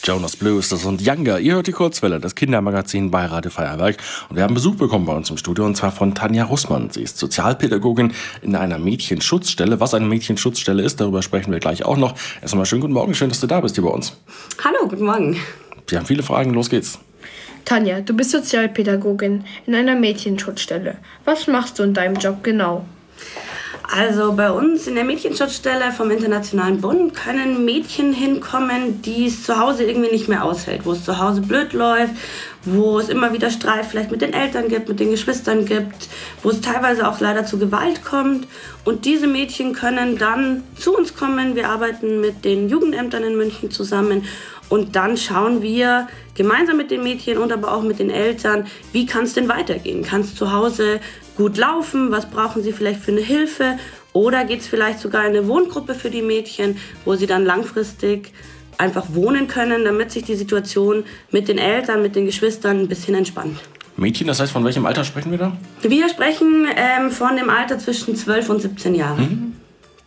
Jonas Blue ist das und Younger. Ihr hört die Kurzwelle, das Kindermagazin bei Radio Feuerwerk. Und wir haben Besuch bekommen bei uns im Studio, und zwar von Tanja Russmann. Sie ist Sozialpädagogin in einer Mädchenschutzstelle. Was eine Mädchenschutzstelle ist, darüber sprechen wir gleich auch noch. Erstmal schönen guten Morgen, schön, dass du da bist hier bei uns. Hallo, guten Morgen. Wir haben viele Fragen, los geht's. Tanja, du bist Sozialpädagogin in einer Mädchenschutzstelle. Was machst du in deinem Job genau? Also bei uns in der Mädchenschutzstelle vom Internationalen Bund können Mädchen hinkommen, die es zu Hause irgendwie nicht mehr aushält, wo es zu Hause blöd läuft, wo es immer wieder Streit vielleicht mit den Eltern gibt, mit den Geschwistern gibt, wo es teilweise auch leider zu Gewalt kommt. Und diese Mädchen können dann zu uns kommen. Wir arbeiten mit den Jugendämtern in München zusammen und dann schauen wir gemeinsam mit den Mädchen und aber auch mit den Eltern, wie kann es denn weitergehen? Kann es zu Hause gut laufen? Was brauchen sie vielleicht für eine Hilfe? Oder geht es vielleicht sogar in eine Wohngruppe für die Mädchen, wo sie dann langfristig einfach wohnen können, damit sich die Situation mit den Eltern, mit den Geschwistern ein bisschen entspannt. Mädchen, das heißt, von welchem Alter sprechen wir da? Wir sprechen von dem Alter zwischen 12 und 17 Jahren.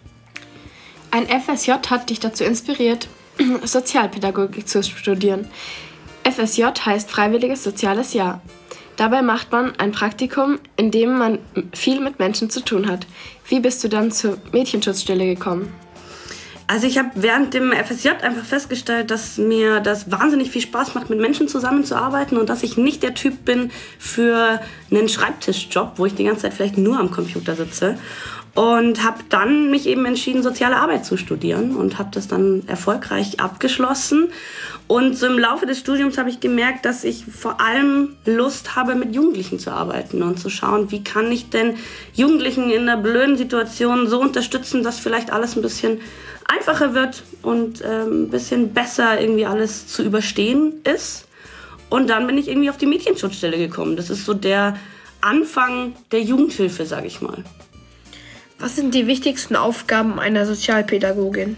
Ein FSJ hat dich dazu inspiriert, Sozialpädagogik zu studieren. FSJ heißt Freiwilliges Soziales Jahr. Dabei macht man ein Praktikum, in dem man viel mit Menschen zu tun hat. Wie bist du dann zur Mädchenschutzstelle gekommen? Also ich habe während dem FSJ einfach festgestellt, dass mir das wahnsinnig viel Spaß macht, mit Menschen zusammenzuarbeiten und dass ich nicht der Typ bin für einen Schreibtischjob, wo ich die ganze Zeit vielleicht nur am Computer sitze. Und habe dann mich eben entschieden, soziale Arbeit zu studieren und habe das dann erfolgreich abgeschlossen. Und so im Laufe des Studiums habe ich gemerkt, dass ich vor allem Lust habe, mit Jugendlichen zu arbeiten und zu schauen, wie kann ich denn Jugendlichen in einer blöden Situation so unterstützen, dass vielleicht alles ein bisschen einfacher wird und ein bisschen besser irgendwie alles zu überstehen ist. Und dann bin ich irgendwie auf die Mädchenschutzstelle gekommen. Das ist so der Anfang der Jugendhilfe, sage ich mal. Was sind die wichtigsten Aufgaben einer Sozialpädagogin?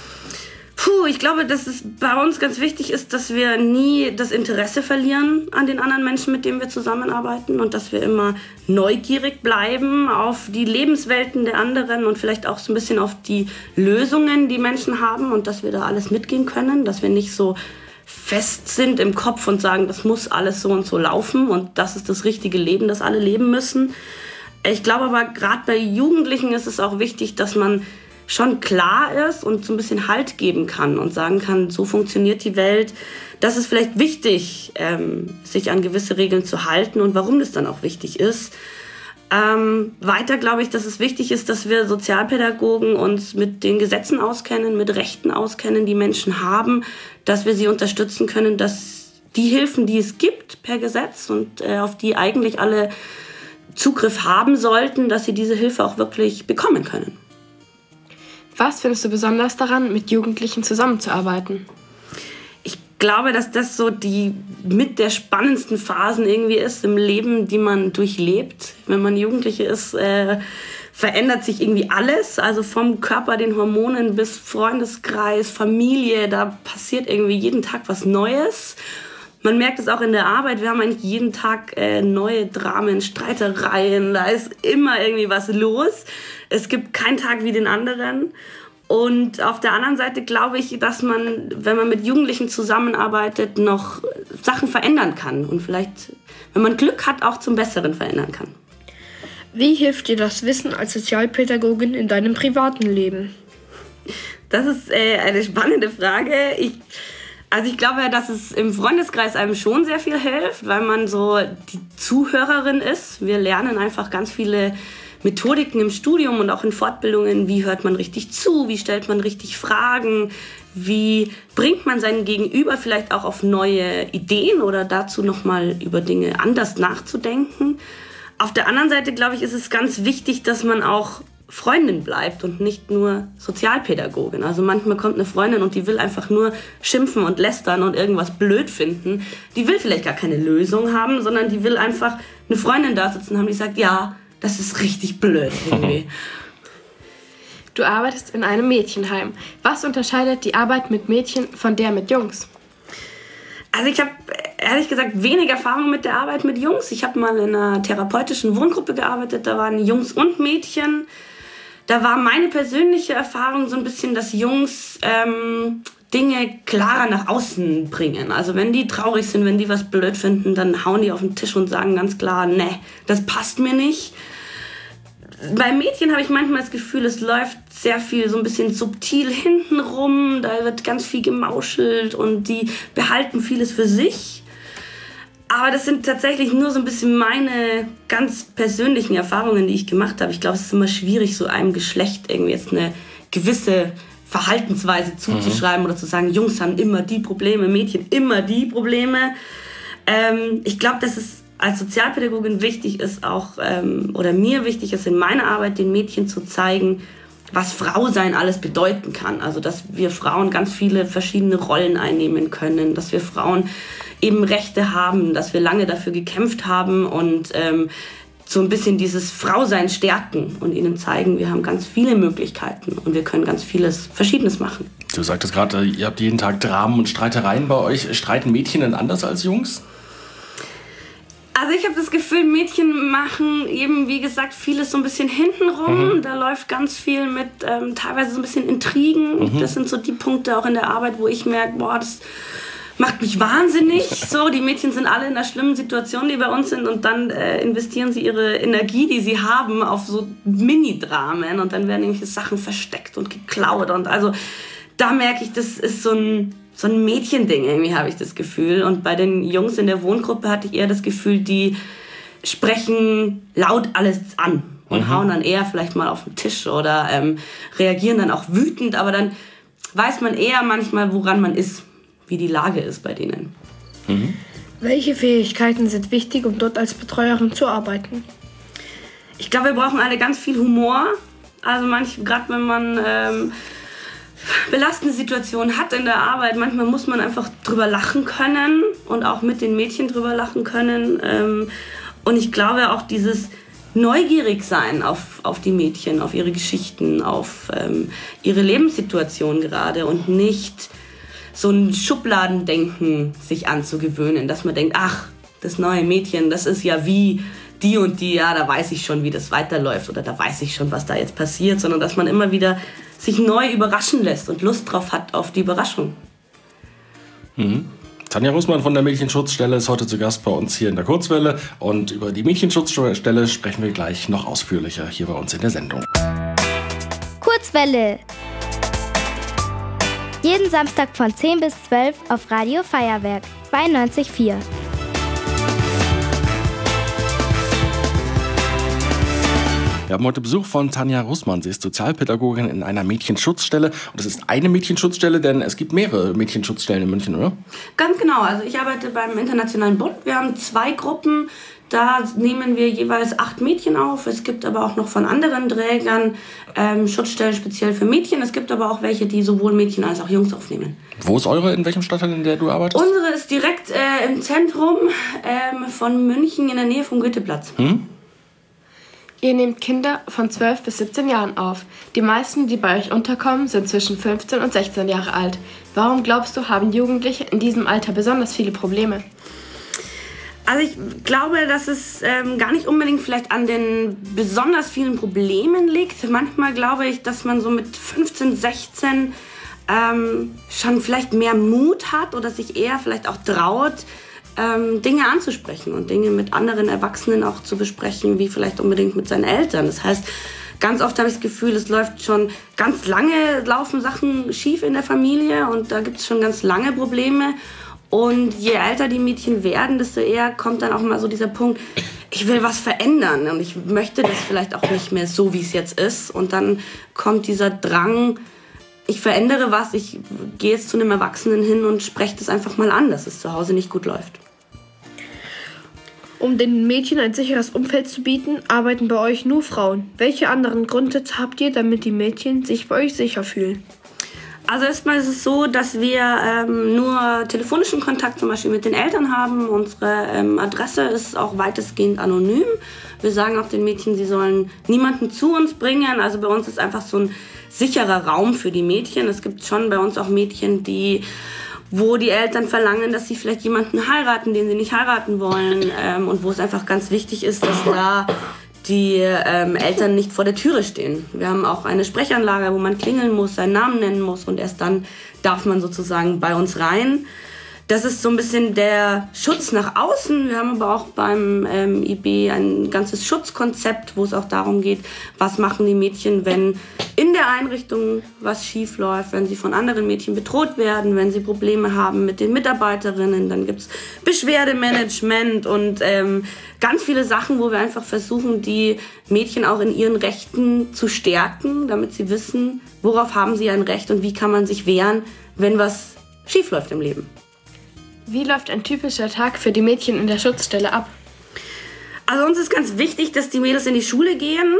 Ich glaube, dass es bei uns ganz wichtig ist, dass wir nie das Interesse verlieren an den anderen Menschen, mit denen wir zusammenarbeiten, und dass wir immer neugierig bleiben auf die Lebenswelten der anderen und vielleicht auch so ein bisschen auf die Lösungen, die Menschen haben, und dass wir da alles mitgehen können, dass wir nicht so fest sind im Kopf und sagen, das muss alles so und so laufen und das ist das richtige Leben, das alle leben müssen. Ich glaube aber, gerade bei Jugendlichen ist es auch wichtig, dass man schon klar ist und so ein bisschen Halt geben kann und sagen kann, so funktioniert die Welt. Das ist vielleicht wichtig, sich an gewisse Regeln zu halten und warum das dann auch wichtig ist. Weiter glaube ich, dass es wichtig ist, dass wir Sozialpädagogen uns mit den Gesetzen auskennen, mit Rechten auskennen, die Menschen haben, dass wir sie unterstützen können, dass die Hilfen, die es gibt per Gesetz und auf die eigentlich alle Zugriff haben sollten, dass sie diese Hilfe auch wirklich bekommen können. Was findest du besonders daran, mit Jugendlichen zusammenzuarbeiten? Ich glaube, dass das so die mit der spannendsten Phasen irgendwie ist im Leben, die man durchlebt. Wenn man Jugendliche ist, verändert sich irgendwie alles. Also vom Körper, den Hormonen bis Freundeskreis, Familie, da passiert irgendwie jeden Tag was Neues. Man merkt es auch in der Arbeit, wir haben eigentlich jeden Tag neue Dramen, Streitereien, da ist immer irgendwie was los. Es gibt keinen Tag wie den anderen. Und auf der anderen Seite glaube ich, dass man, wenn man mit Jugendlichen zusammenarbeitet, noch Sachen verändern kann und vielleicht, wenn man Glück hat, auch zum Besseren verändern kann. Wie hilft dir das Wissen als Sozialpädagogin in deinem privaten Leben? Das ist eine spannende Frage. Ich glaube ja, dass es im Freundeskreis einem schon sehr viel hilft, weil man so die Zuhörerin ist. Wir lernen einfach ganz viele Methodiken im Studium und auch in Fortbildungen. Wie hört man richtig zu? Wie stellt man richtig Fragen? Wie bringt man seinen Gegenüber vielleicht auch auf neue Ideen oder dazu nochmal über Dinge anders nachzudenken? Auf der anderen Seite, glaube ich, ist es ganz wichtig, dass man auch Freundin bleibt und nicht nur Sozialpädagogin. Also manchmal kommt eine Freundin und die will einfach nur schimpfen und lästern und irgendwas blöd finden. Die will vielleicht gar keine Lösung haben, sondern die will einfach eine Freundin da sitzen haben, die sagt, ja, das ist richtig blöd irgendwie. Du arbeitest in einem Mädchenheim. Was unterscheidet die Arbeit mit Mädchen von der mit Jungs? Also ich habe ehrlich gesagt wenig Erfahrung mit der Arbeit mit Jungs. Ich habe mal in einer therapeutischen Wohngruppe gearbeitet, da waren Jungs und Mädchen. Da war meine persönliche Erfahrung so ein bisschen, dass Jungs Dinge klarer nach außen bringen. Also wenn die traurig sind, wenn die was blöd finden, dann hauen die auf den Tisch und sagen ganz klar, nee, das passt mir nicht. Bei Mädchen habe ich manchmal das Gefühl, es läuft sehr viel so ein bisschen subtil hintenrum, da wird ganz viel gemauschelt und die behalten vieles für sich. Aber das sind tatsächlich nur so ein bisschen meine ganz persönlichen Erfahrungen, die ich gemacht habe. Ich glaube, es ist immer schwierig, so einem Geschlecht irgendwie jetzt eine gewisse Verhaltensweise zuzuschreiben oder zu sagen, Jungs haben immer die Probleme, Mädchen immer die Probleme. Ich glaube, dass es als Sozialpädagogin wichtig ist, auch oder mir wichtig ist in meiner Arbeit, den Mädchen zu zeigen, was Frausein alles bedeuten kann. Also dass wir Frauen ganz viele verschiedene Rollen einnehmen können, dass wir Frauen eben Rechte haben, dass wir lange dafür gekämpft haben und so ein bisschen dieses Frausein stärken und ihnen zeigen, wir haben ganz viele Möglichkeiten und wir können ganz vieles Verschiedenes machen. Du sagtest gerade, ihr habt jeden Tag Dramen und Streitereien bei euch. Streiten Mädchen denn anders als Jungs? Also ich habe das Gefühl, Mädchen machen eben, wie gesagt, vieles so ein bisschen hintenrum. Da läuft ganz viel mit teilweise so ein bisschen Intrigen. Das sind so die Punkte auch in der Arbeit, wo ich merke, boah, das macht mich wahnsinnig. So, die Mädchen sind alle in einer schlimmen Situation, die bei uns sind und dann investieren sie ihre Energie, die sie haben, auf so Mini-Dramen und dann werden irgendwelche Sachen versteckt und geklaut und also da merke ich, das ist so ein Mädchending irgendwie, habe ich das Gefühl. Und bei den Jungs in der Wohngruppe hatte ich eher das Gefühl, die sprechen laut alles an und hauen dann eher vielleicht mal auf den Tisch oder reagieren dann auch wütend, aber dann weiß man eher manchmal, woran man ist, wie die Lage ist bei denen. Welche Fähigkeiten sind wichtig, um dort als Betreuerin zu arbeiten? Ich glaube, wir brauchen alle ganz viel Humor. Also gerade wenn man belastende Situationen hat in der Arbeit, manchmal muss man einfach drüber lachen können und auch mit den Mädchen drüber lachen können. Und ich glaube auch dieses neugierig sein auf die Mädchen, auf ihre Geschichten, auf ihre Lebenssituation gerade und nicht so ein Schubladendenken sich anzugewöhnen, dass man denkt, ach, das neue Mädchen, das ist ja wie die und die, ja, da weiß ich schon, wie das weiterläuft oder da weiß ich schon, was da jetzt passiert, sondern dass man immer wieder sich neu überraschen lässt und Lust drauf hat auf die Überraschung. Tanja Russmann von der Mädchenschutzstelle ist heute zu Gast bei uns hier in der Kurzwelle und über die Mädchenschutzstelle sprechen wir gleich noch ausführlicher hier bei uns in der Sendung. Kurzwelle. Jeden Samstag von 10 bis 12 auf Radio Feuerwerk 92,4. Wir haben heute Besuch von Tanja Russmann. Sie ist Sozialpädagogin in einer Mädchenschutzstelle. Und es ist eine Mädchenschutzstelle, denn es gibt mehrere Mädchenschutzstellen in München, oder? Ganz genau. Also ich arbeite beim Internationalen Bund. Wir haben 2 Gruppen. Da nehmen wir jeweils 8 Mädchen auf. Es gibt aber auch noch von anderen Trägern Schutzstellen speziell für Mädchen. Es gibt aber auch welche, die sowohl Mädchen als auch Jungs aufnehmen. Wo ist eure? In welchem Stadtteil, in der du arbeitest? Unsere ist direkt im Zentrum von München in der Nähe vom Goetheplatz. Ihr nehmt Kinder von 12 bis 17 Jahren auf. Die meisten, die bei euch unterkommen, sind zwischen 15 und 16 Jahre alt. Warum glaubst du, haben Jugendliche in diesem Alter besonders viele Probleme? Also ich glaube, dass es gar nicht unbedingt vielleicht an den besonders vielen Problemen liegt. Manchmal glaube ich, dass man so mit 15, 16 schon vielleicht mehr Mut hat oder sich eher vielleicht auch traut, Dinge anzusprechen und Dinge mit anderen Erwachsenen auch zu besprechen, wie vielleicht unbedingt mit seinen Eltern. Das heißt, ganz oft habe ich das Gefühl, es läuft schon ganz lange, laufen Sachen schief in der Familie und da gibt es schon ganz lange Probleme. Und je älter die Mädchen werden, desto eher kommt dann auch mal so dieser Punkt, ich will was verändern und ich möchte das vielleicht auch nicht mehr so, wie es jetzt ist. Und dann kommt dieser Drang, ich verändere was, ich gehe jetzt zu einem Erwachsenen hin und spreche das einfach mal an, dass es zu Hause nicht gut läuft. Um den Mädchen ein sicheres Umfeld zu bieten, arbeiten bei euch nur Frauen. Welche anderen Grundsätze habt ihr, damit die Mädchen sich bei euch sicher fühlen? Also erstmal ist es so, dass wir nur telefonischen Kontakt zum Beispiel mit den Eltern haben. Unsere Adresse ist auch weitestgehend anonym. Wir sagen auch den Mädchen, sie sollen niemanden zu uns bringen. Also bei uns ist einfach so ein sicherer Raum für die Mädchen. Es gibt schon bei uns auch Mädchen, wo die Eltern verlangen, dass sie vielleicht jemanden heiraten, den sie nicht heiraten wollen. Und wo es einfach ganz wichtig ist, dass da die Eltern nicht vor der Türe stehen. Wir haben auch eine Sprechanlage, wo man klingeln muss, seinen Namen nennen muss und erst dann darf man sozusagen bei uns rein. Das ist so ein bisschen der Schutz nach außen. Wir haben aber auch beim IB ein ganzes Schutzkonzept, wo es auch darum geht, was machen die Mädchen, wenn in der Einrichtung was schief läuft, wenn sie von anderen Mädchen bedroht werden, wenn sie Probleme haben mit den Mitarbeiterinnen. Dann gibt's Beschwerdemanagement und ganz viele Sachen, wo wir einfach versuchen, die Mädchen auch in ihren Rechten zu stärken, damit sie wissen, worauf haben sie ein Recht und wie kann man sich wehren, wenn was schief läuft im Leben. Wie läuft ein typischer Tag für die Mädchen in der Schutzstelle ab? Also uns ist ganz wichtig, dass die Mädels in die Schule gehen.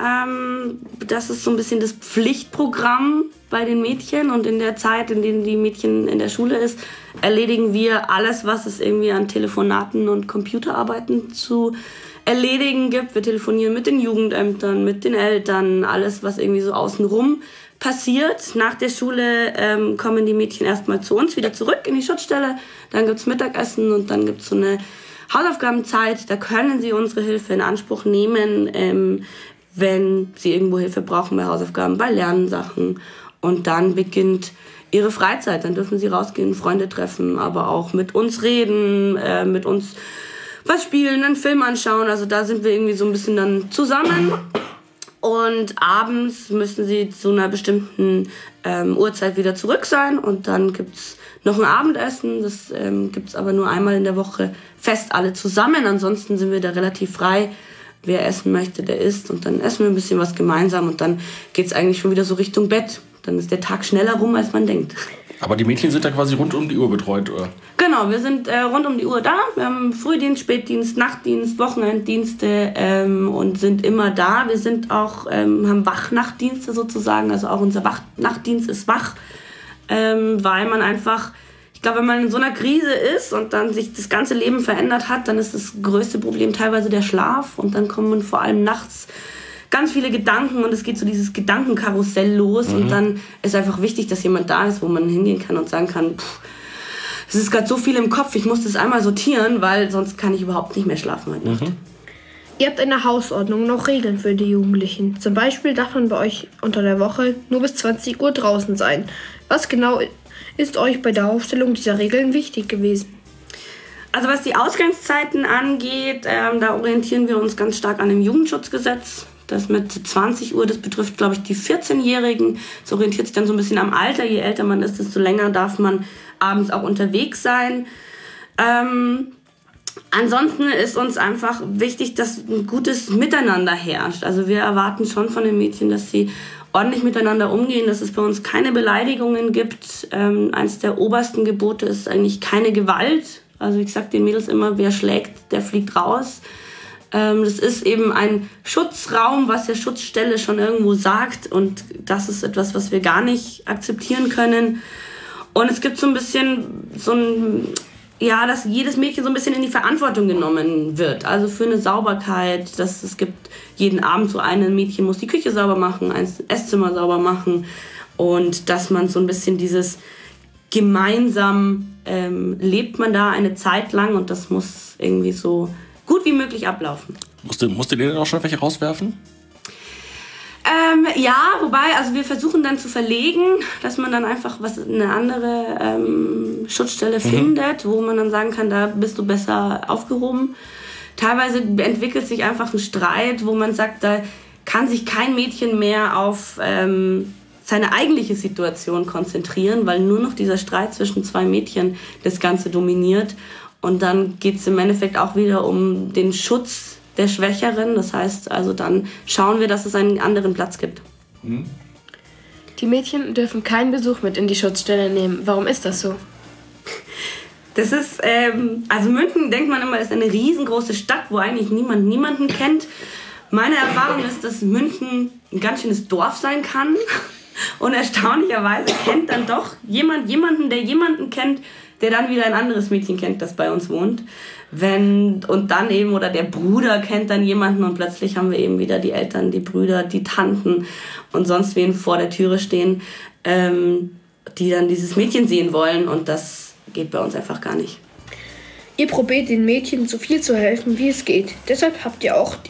Das ist so ein bisschen das Pflichtprogramm bei den Mädchen. Und in der Zeit, in der die Mädchen in der Schule ist, erledigen wir alles, was es irgendwie an Telefonaten und Computerarbeiten zu erledigen gibt. Wir telefonieren mit den Jugendämtern, mit den Eltern, alles, was irgendwie so außenrum passiert. Nach der Schule kommen die Mädchen erstmal zu uns wieder zurück in die Schutzstelle. Dann gibt's Mittagessen und dann gibt's so eine Hausaufgabenzeit. Da können sie unsere Hilfe in Anspruch nehmen, wenn sie irgendwo Hilfe brauchen bei Hausaufgaben, bei Lernsachen. Und dann beginnt ihre Freizeit. Dann dürfen sie rausgehen, Freunde treffen, aber auch mit uns reden, mit uns was spielen, einen Film anschauen. Also da sind wir irgendwie so ein bisschen dann zusammen. Und abends müssen sie zu einer bestimmten Uhrzeit wieder zurück sein. Und dann gibt's noch ein Abendessen. Das gibt's aber nur einmal in der Woche fest alle zusammen. Ansonsten sind wir da relativ frei. Wer essen möchte, der isst. Und dann essen wir ein bisschen was gemeinsam. Und dann geht's eigentlich schon wieder so Richtung Bett. Dann ist der Tag schneller rum, als man denkt. Aber die Mädchen sind da quasi rund um die Uhr betreut, oder? Genau, wir sind rund um die Uhr da. Wir haben Frühdienst, Spätdienst, Nachtdienst, Wochenenddienste und sind immer da. Wir sind auch, haben Wachnachtdienste sozusagen, also auch unser Nachtdienst ist wach, weil man einfach, ich glaube, wenn man in so einer Krise ist und dann sich das ganze Leben verändert hat, dann ist das größte Problem teilweise der Schlaf und dann kommen vor allem nachts ganz viele Gedanken und es geht so dieses Gedankenkarussell los und dann ist einfach wichtig, dass jemand da ist, wo man hingehen kann und sagen kann, es ist gerade so viel im Kopf, ich muss das einmal sortieren, weil sonst kann ich überhaupt nicht mehr schlafen heute Nacht. Ihr habt eine Hausordnung, noch Regeln für die Jugendlichen. Zum Beispiel darf man bei euch unter der Woche nur bis 20 Uhr draußen sein. Was genau ist euch bei der Aufstellung dieser Regeln wichtig gewesen? Also was die Ausgangszeiten angeht, da orientieren wir uns ganz stark an dem Jugendschutzgesetz. Das mit 20 Uhr, das betrifft, glaube ich, die 14-Jährigen. Das orientiert sich dann so ein bisschen am Alter. Je älter man ist, desto länger darf man abends auch unterwegs sein. Ansonsten ist uns einfach wichtig, dass ein gutes Miteinander herrscht. Also wir erwarten schon von den Mädchen, dass sie ordentlich miteinander umgehen, dass es bei uns keine Beleidigungen gibt. Eines der obersten Gebote ist eigentlich keine Gewalt. Also ich sage den Mädels immer, wer schlägt, der fliegt raus. Das ist eben ein Schutzraum, was der Schutzstelle schon irgendwo sagt. Und das ist etwas, was wir gar nicht akzeptieren können. Und es gibt so ein bisschen dass jedes Mädchen so ein bisschen in die Verantwortung genommen wird. Also für eine Sauberkeit, dass es gibt jeden Abend so ein Mädchen muss die Küche sauber machen, ein Esszimmer sauber machen. Und dass man so ein bisschen dieses gemeinsam lebt man da eine Zeit lang und das muss irgendwie so gut wie möglich ablaufen. Musstet ihr denn auch schon welche rauswerfen? Ja, wobei, also wir versuchen dann zu verlegen, dass man dann einfach eine andere Schutzstelle findet, wo man dann sagen kann, da bist du besser aufgehoben. Teilweise entwickelt sich einfach ein Streit, wo man sagt, da kann sich kein Mädchen mehr auf seine eigentliche Situation konzentrieren, weil nur noch dieser Streit zwischen zwei Mädchen das Ganze dominiert. Und dann geht es im Endeffekt auch wieder um den Schutz der Schwächeren. Das heißt, also dann schauen wir, dass es einen anderen Platz gibt. Die Mädchen dürfen keinen Besuch mit in die Schutzstelle nehmen. Warum ist das so? Das ist, also München, denkt man immer, ist eine riesengroße Stadt, wo eigentlich niemand niemanden kennt. Meine Erfahrung ist, dass München ein ganz schönes Dorf sein kann. Und erstaunlicherweise kennt dann doch jemanden, der jemanden kennt, der dann wieder ein anderes Mädchen kennt, das bei uns wohnt. Und dann eben, oder der Bruder kennt dann jemanden und plötzlich haben wir eben wieder die Eltern, die Brüder, die Tanten und sonst wen vor der Türe stehen, die dann dieses Mädchen sehen wollen und das geht bei uns einfach gar nicht. Ihr probiert den Mädchen so viel zu helfen, wie es geht. Deshalb habt ihr auch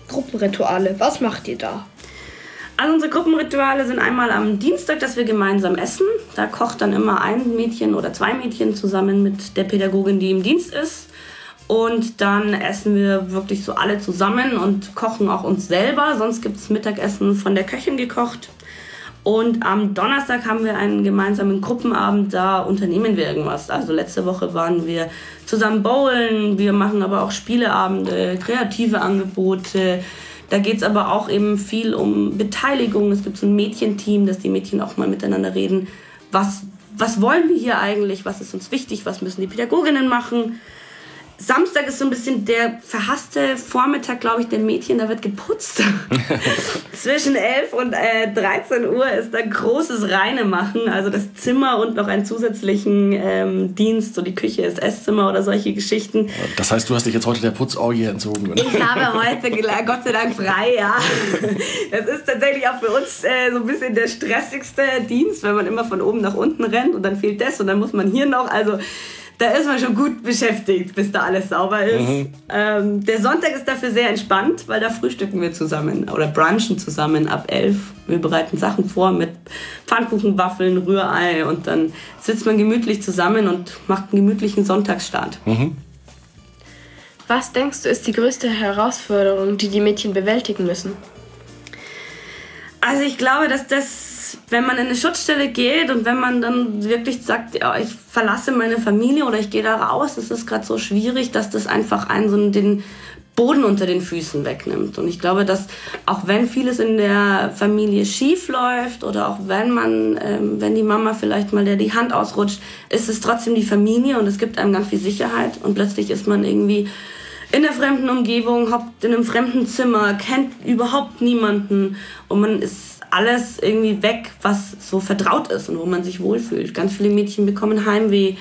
Gruppenrituale, was macht ihr da? Also unsere Gruppenrituale sind einmal am Dienstag, dass wir gemeinsam essen. Da kocht dann immer ein Mädchen oder 2 Mädchen zusammen mit der Pädagogin, die im Dienst ist. Und dann essen wir wirklich so alle zusammen und kochen auch uns selber. Sonst gibt es Mittagessen von der Köchin gekocht. Und am Donnerstag haben wir einen gemeinsamen Gruppenabend, da unternehmen wir irgendwas. Also letzte Woche waren wir zusammen bowlen, wir machen aber auch Spieleabende, kreative Angebote. Da geht es aber auch eben viel um Beteiligung. Es gibt so ein Mädchenteam, dass die Mädchen auch mal miteinander reden. Was wollen wir hier eigentlich? Was ist uns wichtig? Was müssen die Pädagoginnen machen? Samstag ist so ein bisschen der verhasste Vormittag, glaube ich, der Mädchen, da wird geputzt. Zwischen 11 und 13 Uhr ist da großes Reinemachen, also das Zimmer und noch einen zusätzlichen Dienst, so die Küche, das Esszimmer oder solche Geschichten. Das heißt, du hast dich jetzt heute der Putzorgie entzogen, oder? Ich habe heute Gott sei Dank frei, ja. Das ist tatsächlich auch für uns so ein bisschen der stressigste Dienst, weil man immer von oben nach unten rennt und dann fehlt das und dann muss man hier noch, also da ist man schon gut beschäftigt, bis da alles sauber ist. Der Sonntag ist dafür sehr entspannt, weil da frühstücken wir zusammen oder brunchen zusammen ab 11. Wir bereiten Sachen vor mit Pfannkuchen, Waffeln, Rührei und dann sitzt man gemütlich zusammen und macht einen gemütlichen Sonntagsstart. Was denkst du, ist die größte Herausforderung, die Mädchen bewältigen müssen? Also ich glaube, dass das, wenn man in eine Schutzstelle geht und wenn man dann wirklich sagt, ja, ich verlasse meine Familie oder ich gehe da raus, das ist gerade so schwierig, dass das einfach einen so den Boden unter den Füßen wegnimmt. Und ich glaube, dass auch wenn vieles in der Familie schief läuft oder auch wenn die Mama vielleicht mal die Hand ausrutscht, ist es trotzdem die Familie und es gibt einem ganz viel Sicherheit und plötzlich ist man irgendwie in der fremden Umgebung, hockt in einem fremden Zimmer, kennt überhaupt niemanden und man ist alles irgendwie weg, was so vertraut ist und wo man sich wohlfühlt. Ganz viele Mädchen bekommen Heimweh,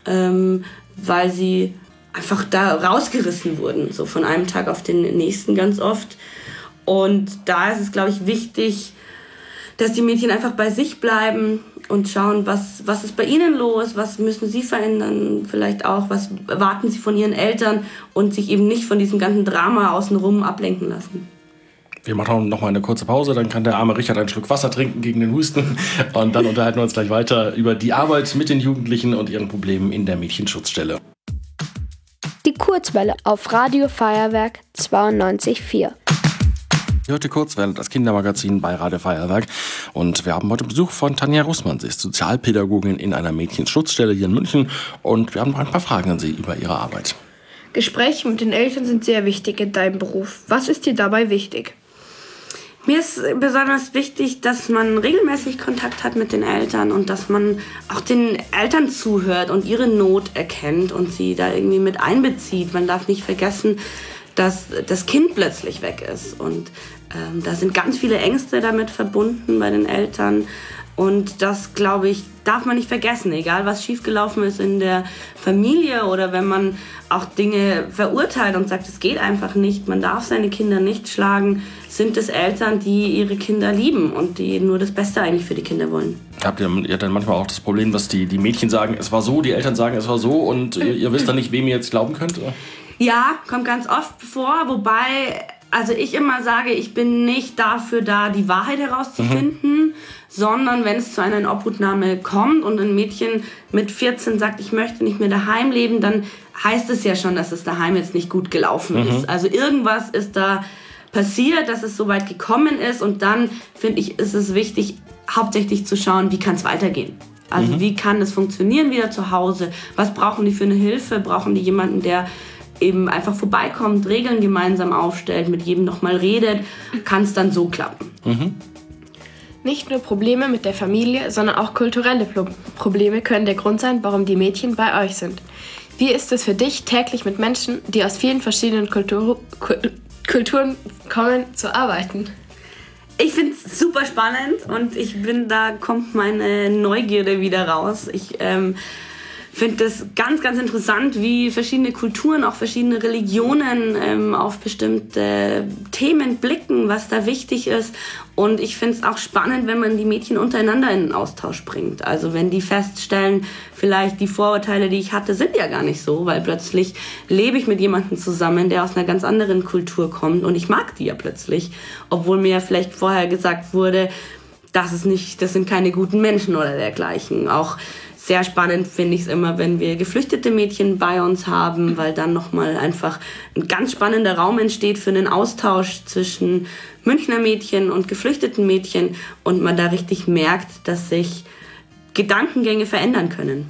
weil sie einfach da rausgerissen wurden, so von einem Tag auf den nächsten ganz oft. Und da ist es, glaube ich, wichtig, dass die Mädchen einfach bei sich bleiben und schauen, was ist bei ihnen los, was müssen sie verändern, vielleicht auch, was erwarten sie von ihren Eltern und sich eben nicht von diesem ganzen Drama außenrum ablenken lassen. Wir machen noch mal eine kurze Pause, dann kann der arme Richard einen Schluck Wasser trinken gegen den Husten und dann unterhalten wir uns gleich weiter über die Arbeit mit den Jugendlichen und ihren Problemen in der Mädchenschutzstelle. Die Kurzwelle auf Radio Feuerwerk 92,4. Heute Kurzwelle, das Kindermagazin bei Radio Feuerwerk. Und wir haben heute Besuch von Tanja Russmann. Sie ist Sozialpädagogin in einer Mädchenschutzstelle hier in München. Und wir haben noch ein paar Fragen an Sie über ihre Arbeit. Gespräche mit den Eltern sind sehr wichtig in deinem Beruf. Was ist dir dabei wichtig? Mir ist besonders wichtig, dass man regelmäßig Kontakt hat mit den Eltern und dass man auch den Eltern zuhört und ihre Not erkennt und sie da irgendwie mit einbezieht. Man darf nicht vergessen, dass das Kind plötzlich weg ist. Und da sind ganz viele Ängste damit verbunden bei den Eltern. Und das, glaube ich, darf man nicht vergessen, egal was schiefgelaufen ist in der Familie oder wenn man auch Dinge verurteilt und sagt, es geht einfach nicht, man darf seine Kinder nicht schlagen, sind es Eltern, die ihre Kinder lieben und die nur das Beste eigentlich für die Kinder wollen. Habt ihr dann manchmal auch das Problem, dass die Mädchen sagen, es war so, die Eltern sagen, es war so und ihr wisst dann nicht, wem ihr jetzt glauben könnt? Oder? Ja, kommt ganz oft vor, wobei also ich immer sage, ich bin nicht dafür da, die Wahrheit herauszufinden, sondern wenn es zu einer Inobhutnahme kommt und ein Mädchen mit 14 sagt, ich möchte nicht mehr daheim leben, dann heißt es ja schon, dass es daheim jetzt nicht gut gelaufen ist. Also irgendwas ist da passiert, dass es so weit gekommen ist und dann, finde ich, ist es wichtig, hauptsächlich zu schauen, wie kann es weitergehen. Also wie kann es funktionieren wieder zu Hause? Was brauchen die für eine Hilfe? Brauchen die jemanden, der eben einfach vorbeikommt, Regeln gemeinsam aufstellt, mit jedem nochmal redet, kann es dann so klappen. Nicht nur Probleme mit der Familie, sondern auch kulturelle Probleme können der Grund sein, warum die Mädchen bei euch sind. Wie ist es für dich, täglich mit Menschen, die aus vielen verschiedenen Kulturen kommen, zu arbeiten? Ich finde es super spannend und da kommt meine Neugierde wieder raus. Ich finde das ganz, ganz interessant, wie verschiedene Kulturen, auch verschiedene Religionen auf bestimmte Themen blicken, was da wichtig ist. Und ich finde es auch spannend, wenn man die Mädchen untereinander in den Austausch bringt. Also wenn die feststellen, vielleicht die Vorurteile, die ich hatte, sind ja gar nicht so, weil plötzlich lebe ich mit jemandem zusammen, der aus einer ganz anderen Kultur kommt und ich mag die ja plötzlich, obwohl mir ja vielleicht vorher gesagt wurde, das sind keine guten Menschen oder dergleichen. Auch sehr spannend finde ich es immer, wenn wir geflüchtete Mädchen bei uns haben, weil dann nochmal einfach ein ganz spannender Raum entsteht für einen Austausch zwischen Münchner Mädchen und geflüchteten Mädchen und man da richtig merkt, dass sich Gedankengänge verändern können.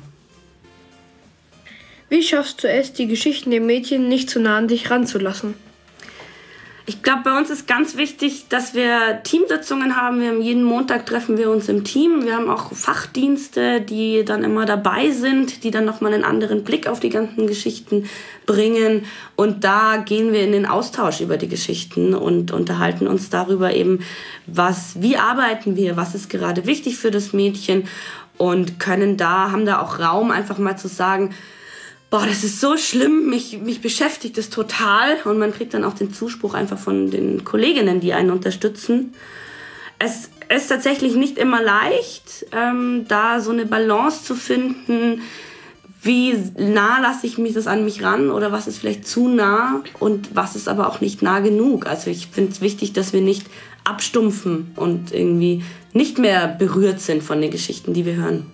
Wie schaffst du es, die Geschichten der Mädchen nicht zu nah an dich ranzulassen? Ich glaube, bei uns ist ganz wichtig, dass wir Teamsitzungen haben. Jeden Montag treffen wir uns im Team. Wir haben auch Fachdienste, die dann immer dabei sind, die dann nochmal einen anderen Blick auf die ganzen Geschichten bringen. Und da gehen wir in den Austausch über die Geschichten und unterhalten uns darüber eben, wie arbeiten wir, was ist gerade wichtig für das Mädchen und haben da auch Raum, einfach mal zu sagen, boah, das ist so schlimm, mich beschäftigt das total. Und man kriegt dann auch den Zuspruch einfach von den Kolleginnen, die einen unterstützen. Es ist tatsächlich nicht immer leicht, da so eine Balance zu finden, wie nah lasse ich mich das an mich ran oder was ist vielleicht zu nah und was ist aber auch nicht nah genug. Also ich finde es wichtig, dass wir nicht abstumpfen und irgendwie nicht mehr berührt sind von den Geschichten, die wir hören.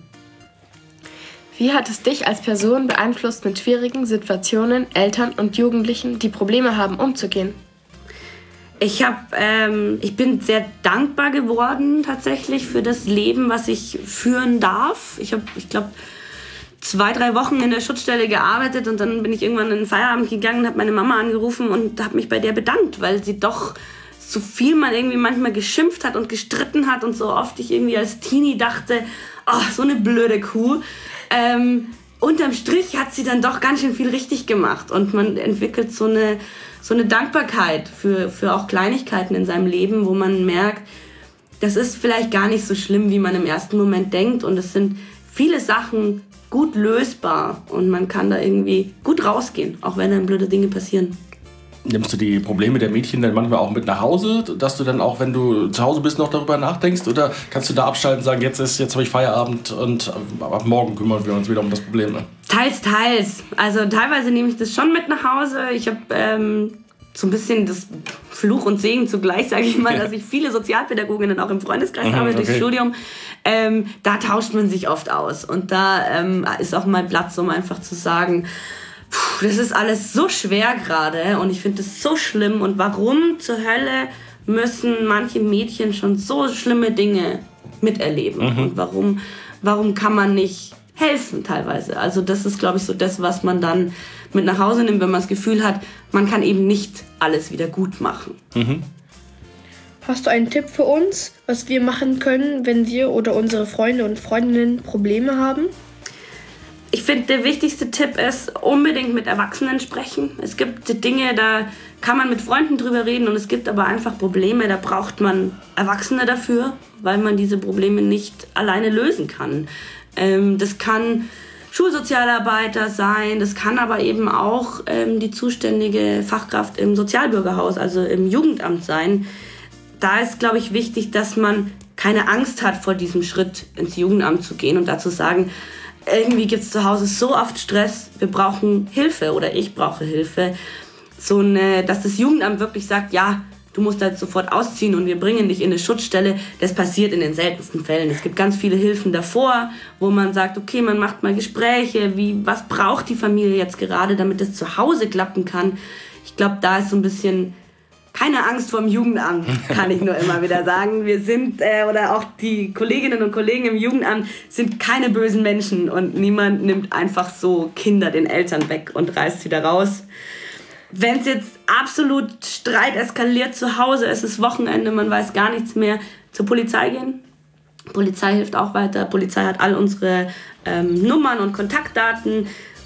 Wie hat es dich als Person beeinflusst, mit schwierigen Situationen Eltern und Jugendlichen, die Probleme haben, umzugehen? Ich bin sehr dankbar geworden tatsächlich für das Leben, was ich führen darf. Ich glaube, 2-3 Wochen in der Schutzstelle gearbeitet und dann bin ich irgendwann in den Feierabend gegangen und habe meine Mama angerufen und habe mich bei der bedankt, weil sie doch so viel man irgendwie manchmal geschimpft hat und gestritten hat und so oft ich irgendwie als Teenie dachte, ach, so eine blöde Kuh. Unterm Strich hat sie dann doch ganz schön viel richtig gemacht und man entwickelt so eine Dankbarkeit für auch Kleinigkeiten in seinem Leben, wo man merkt, das ist vielleicht gar nicht so schlimm, wie man im ersten Moment denkt und es sind viele Sachen gut lösbar und man kann da irgendwie gut rausgehen, auch wenn dann blöde Dinge passieren. Nimmst du die Probleme der Mädchen dann manchmal auch mit nach Hause, dass du dann auch, wenn du zu Hause bist, noch darüber nachdenkst? Oder kannst du da abschalten und sagen, jetzt habe ich Feierabend und ab morgen kümmern wir uns wieder um das Problem? Teils. Also teilweise nehme ich das schon mit nach Hause. Ich habe so ein bisschen das Fluch und Segen zugleich, sage ich mal, dass ich viele Sozialpädagoginnen auch im Freundeskreis habe durchs Studium. Da tauscht man sich oft aus. Und da ist auch mal Platz, um einfach zu sagen, das ist alles so schwer gerade und ich finde das so schlimm und warum zur Hölle müssen manche Mädchen schon so schlimme Dinge miterleben und warum kann man nicht helfen teilweise. Also das ist, glaube ich, so das, was man dann mit nach Hause nimmt, wenn man das Gefühl hat, man kann eben nicht alles wieder gut machen. Hast du einen Tipp für uns, was wir machen können, wenn wir oder unsere Freunde und Freundinnen Probleme haben? Ich finde, der wichtigste Tipp ist, unbedingt mit Erwachsenen sprechen. Es gibt Dinge, da kann man mit Freunden drüber reden und es gibt aber einfach Probleme, da braucht man Erwachsene dafür, weil man diese Probleme nicht alleine lösen kann. Das kann Schulsozialarbeiter sein, das kann aber eben auch die zuständige Fachkraft im Sozialbürgerhaus, also im Jugendamt sein. Da ist, glaube ich, wichtig, dass man keine Angst hat vor diesem Schritt ins Jugendamt zu gehen und dazu sagen, irgendwie gibt es zu Hause so oft Stress, wir brauchen Hilfe oder ich brauche Hilfe. Dass das Jugendamt wirklich sagt, ja, du musst halt sofort ausziehen und wir bringen dich in eine Schutzstelle. Das passiert in den seltensten Fällen. Es gibt ganz viele Hilfen davor, wo man sagt, okay, man macht mal Gespräche, was braucht die Familie jetzt gerade, damit es zu Hause klappen kann. Ich glaube, da ist so ein bisschen keine Angst vor dem Jugendamt, kann ich nur immer wieder sagen. Wir sind, oder auch die Kolleginnen und Kollegen im Jugendamt sind keine bösen Menschen und niemand nimmt einfach so Kinder den Eltern weg und reißt sie da raus. Wenn es jetzt absolut Streit eskaliert zu Hause, es ist Wochenende, man weiß gar nichts mehr, zur Polizei gehen. Polizei hilft auch weiter. Polizei hat all unsere Nummern und Kontaktdaten.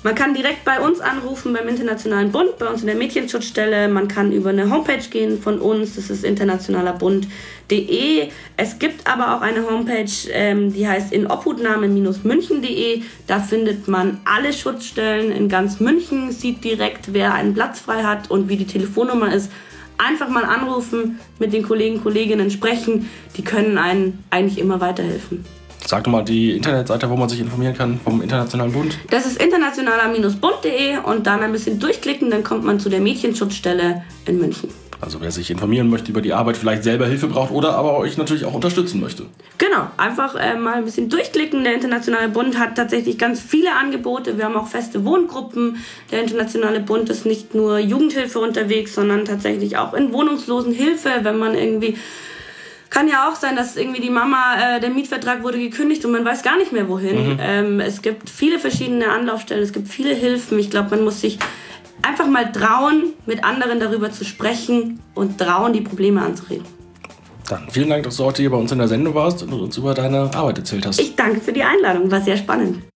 Man kann direkt bei uns anrufen, beim Internationalen Bund, bei uns in der Mädchenschutzstelle. Man kann über eine Homepage gehen von uns, das ist internationalerbund.de. Es gibt aber auch eine Homepage, die heißt inobhutnahme-münchen.de. Da findet man alle Schutzstellen in ganz München, sieht direkt, wer einen Platz frei hat und wie die Telefonnummer ist. Einfach mal anrufen, mit den Kollegen, Kolleginnen sprechen, die können einen eigentlich immer weiterhelfen. Sag doch mal die Internetseite, wo man sich informieren kann vom Internationalen Bund. Das ist internationaler-bund.de und dann ein bisschen durchklicken, dann kommt man zu der Mädchenschutzstelle in München. Also wer sich informieren möchte über die Arbeit, vielleicht selber Hilfe braucht oder aber euch natürlich auch unterstützen möchte. Genau, einfach mal ein bisschen durchklicken. Der Internationale Bund hat tatsächlich ganz viele Angebote. Wir haben auch feste Wohngruppen. Der Internationale Bund ist nicht nur Jugendhilfe unterwegs, sondern tatsächlich auch in Wohnungslosenhilfe, wenn man irgendwie... Kann ja auch sein, dass irgendwie die Mama, der Mietvertrag wurde gekündigt und man weiß gar nicht mehr wohin. Es gibt viele verschiedene Anlaufstellen, es gibt viele Hilfen. Ich glaube, man muss sich einfach mal trauen, mit anderen darüber zu sprechen und trauen, die Probleme anzureden. Dann vielen Dank, dass du heute hier bei uns in der Sendung warst und uns über deine Arbeit erzählt hast. Ich danke für die Einladung, war sehr spannend.